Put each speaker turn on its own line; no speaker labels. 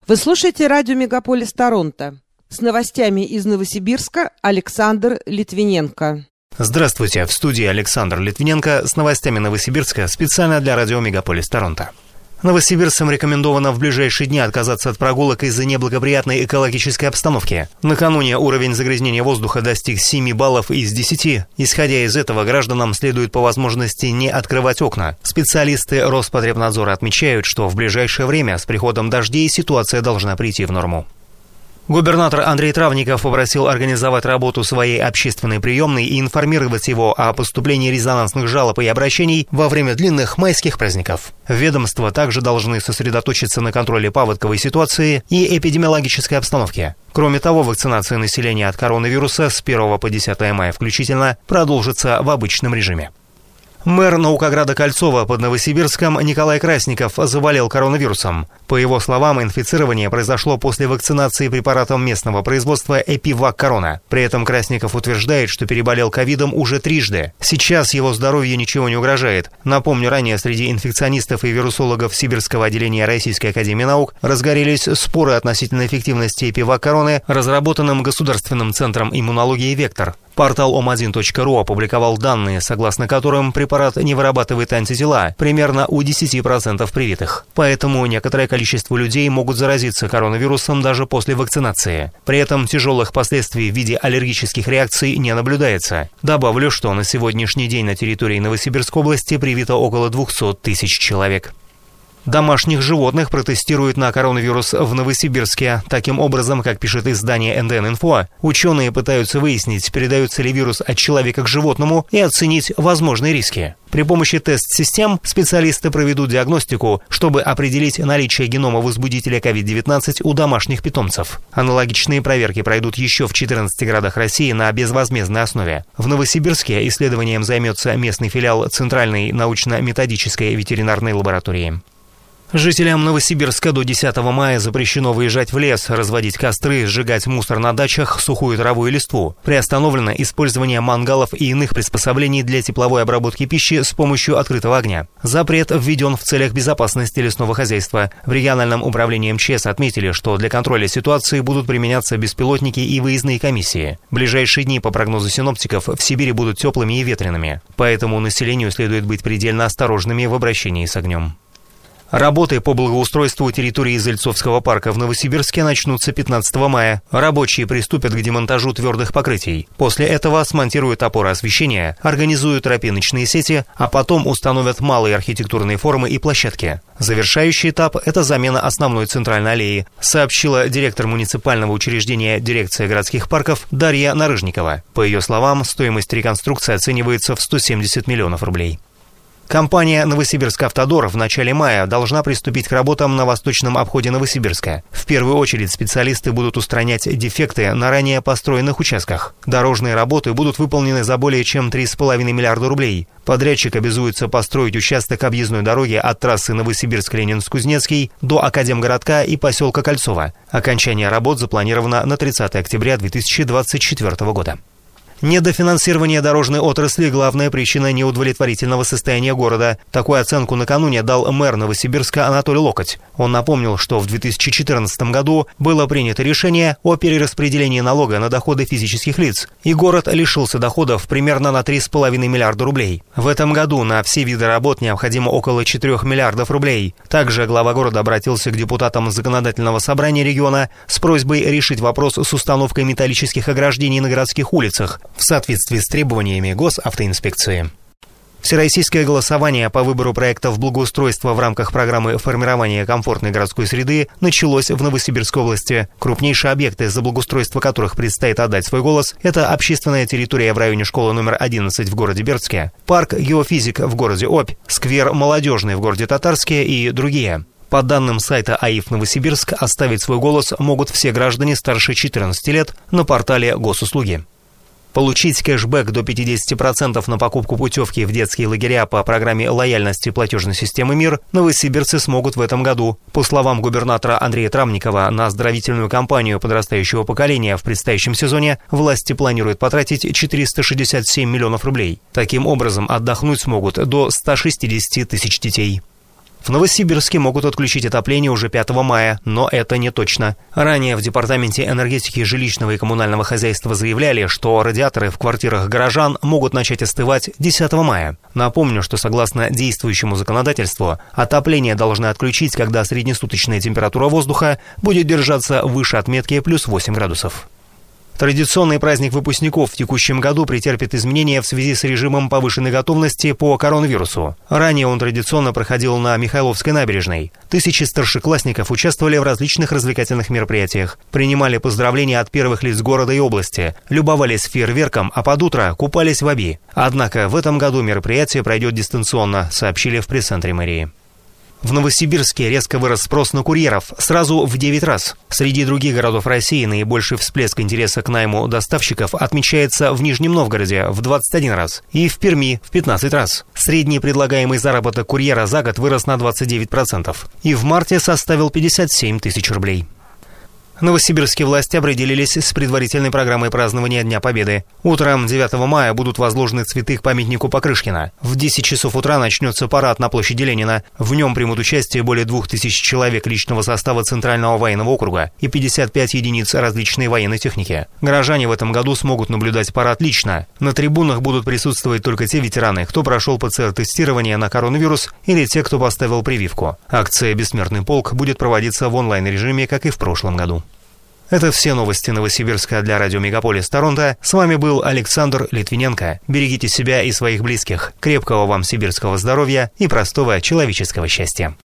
Вы слушаете радио «Мегаполис Торонто». С новостями из Новосибирска Александр Литвиненко.
Здравствуйте, в студии Александр Литвиненко с новостями Новосибирска специально для радио «Мегаполис Торонто». Новосибирцам рекомендовано в ближайшие дни отказаться от прогулок из-за неблагоприятной экологической обстановки. Накануне уровень загрязнения воздуха достиг 7 баллов из 10. Исходя из этого, гражданам следует по возможности не открывать окна. Специалисты Роспотребнадзора отмечают, что в ближайшее время с приходом дождей ситуация должна прийти в норму. Губернатор Андрей Травников попросил организовать работу своей общественной приемной и информировать его о поступлении резонансных жалоб и обращений во время длинных майских праздников. Ведомства также должны сосредоточиться на контроле паводковой ситуации и эпидемиологической обстановки. Кроме того, вакцинация населения от коронавируса с 1 по 10 мая включительно продолжится в обычном режиме. Мэр Наукограда Кольцова под Новосибирском Николай Красников заболел коронавирусом. По его словам, инфицирование произошло после вакцинации препаратом местного производства «Эпивак Корона». При этом Красников утверждает, что переболел ковидом уже трижды. Сейчас его здоровью ничего не угрожает. Напомню, ранее среди инфекционистов и вирусологов Сибирского отделения Российской академии наук разгорелись споры относительно эффективности «Эпивак Короны», разработанным Государственным центром иммунологии «Вектор». Портал om1.ru опубликовал данные, согласно которым препарат не вырабатывает антитела примерно у 10% привитых. Поэтому некоторое количество людей могут заразиться коронавирусом даже после вакцинации. При этом тяжелых последствий в виде аллергических реакций не наблюдается. Добавлю, что на сегодняшний день на территории Новосибирской области привито около 200 тысяч человек. Домашних животных протестируют на коронавирус в Новосибирске. Таким образом, как пишет издание НДН-Инфо, ученые пытаются выяснить, передается ли вирус от человека к животному и оценить возможные риски. При помощи тест-систем специалисты проведут диагностику, чтобы определить наличие генома возбудителя COVID-19 у домашних питомцев. Аналогичные проверки пройдут еще в 14 городах России на безвозмездной основе. В Новосибирске исследованием займется местный филиал Центральной научно-методической ветеринарной лаборатории. Жителям Новосибирска до 10 мая запрещено выезжать в лес, разводить костры, сжигать мусор на дачах, сухую траву и листву. Приостановлено использование мангалов и иных приспособлений для тепловой обработки пищи с помощью открытого огня. Запрет введен в целях безопасности лесного хозяйства. В региональном управлении МЧС отметили, что для контроля ситуации будут применяться беспилотники и выездные комиссии. Ближайшие дни, по прогнозу синоптиков, в Сибири будут теплыми и ветреными. Поэтому населению следует быть предельно осторожными в обращении с огнем. Работы по благоустройству территории Зельцовского парка в Новосибирске начнутся 15 мая. Рабочие приступят к демонтажу твердых покрытий. После этого смонтируют опоры освещения, организуют тропиночные сети, а потом установят малые архитектурные формы и площадки. Завершающий этап – это замена основной центральной аллеи, сообщила директор муниципального учреждения Дирекция городских парков Дарья Нарыжникова. По ее словам, стоимость реконструкции оценивается в 170 миллионов рублей. Компания «Новосибирск-Автодор» в начале мая должна приступить к работам на восточном обходе Новосибирска. В первую очередь специалисты будут устранять дефекты на ранее построенных участках. Дорожные работы будут выполнены за более чем 3,5 миллиарда рублей. Подрядчик обязуется построить участок объездной дороги от трассы Новосибирск-Ленинск-Кузнецкий до Академгородка и поселка Кольцово. Окончание работ запланировано на 30 октября 2024 года. Недофинансирование дорожной отрасли – главная причина неудовлетворительного состояния города. Такую оценку накануне дал мэр Новосибирска Анатолий Локоть. Он напомнил, что в 2014 году было принято решение о перераспределении налога на доходы физических лиц, и город лишился доходов примерно на 3,5 миллиарда рублей. В этом году на все виды работ необходимо около 4 миллиардов рублей. Также глава города обратился к депутатам Законодательного собрания региона с просьбой решить вопрос с установкой металлических ограждений на городских улицах в соответствии с требованиями госавтоинспекции. Всероссийское голосование по выбору проектов благоустройства в рамках программы формирования комфортной городской среды началось в Новосибирской области. Крупнейшие объекты, за благоустройство которых предстоит отдать свой голос, это общественная территория в районе школы номер 11 в городе Бердске, парк «Геофизик» в городе Обь, сквер «Молодежный» в городе Татарске и другие. По данным сайта АИФ Новосибирск, оставить свой голос могут все граждане старше 14 лет на портале Госуслуги. Получить кэшбэк до 50% на покупку путевки в детские лагеря по программе лояльности платежной системы «Мир» новосибирцы смогут в этом году. По словам губернатора Андрея Травникова, на оздоровительную кампанию подрастающего поколения в предстоящем сезоне власти планируют потратить 467 миллионов рублей. Таким образом, отдохнуть смогут до 160 тысяч детей. В Новосибирске могут отключить отопление уже 5 мая, но это не точно. Ранее в Департаменте энергетики, жилищного и коммунального хозяйства заявляли, что радиаторы в квартирах горожан могут начать остывать 10 мая. Напомню, что согласно действующему законодательству, отопление должны отключить, когда среднесуточная температура воздуха будет держаться выше отметки плюс 8 градусов. Традиционный праздник выпускников в текущем году претерпит изменения в связи с режимом повышенной готовности по коронавирусу. Ранее он традиционно проходил на Михайловской набережной. Тысячи старшеклассников участвовали в различных развлекательных мероприятиях, принимали поздравления от первых лиц города и области, любовались фейерверком, а под утро купались в Оби. Однако в этом году мероприятие пройдет дистанционно, сообщили в пресс-центре мэрии. В Новосибирске резко вырос спрос на курьеров, сразу в 9 раз. Среди других городов России наибольший всплеск интереса к найму доставщиков отмечается в Нижнем Новгороде в 21 раз и в Перми в 15 раз. Средний предлагаемый заработок курьера за год вырос на 29% и в марте составил 57 тысяч рублей. Новосибирские власти определились с предварительной программой празднования Дня Победы. Утром 9 мая будут возложены цветы к памятнику Покрышкина. В 10 часов утра начнется парад на площади Ленина. В нем примут участие более 2000 человек личного состава Центрального военного округа и 55 единиц различной военной техники. Горожане в этом году смогут наблюдать парад лично. На трибунах будут присутствовать только те ветераны, кто прошел ПЦР-тестирование на коронавирус, или те, кто поставил прививку. Акция «Бессмертный полк» будет проводиться в онлайн-режиме, как и в прошлом году. Это все новости Новосибирска для радио Мегаполис Торонто. С вами был Александр Литвиненко. Берегите себя и своих близких. Крепкого вам сибирского здоровья и простого человеческого счастья.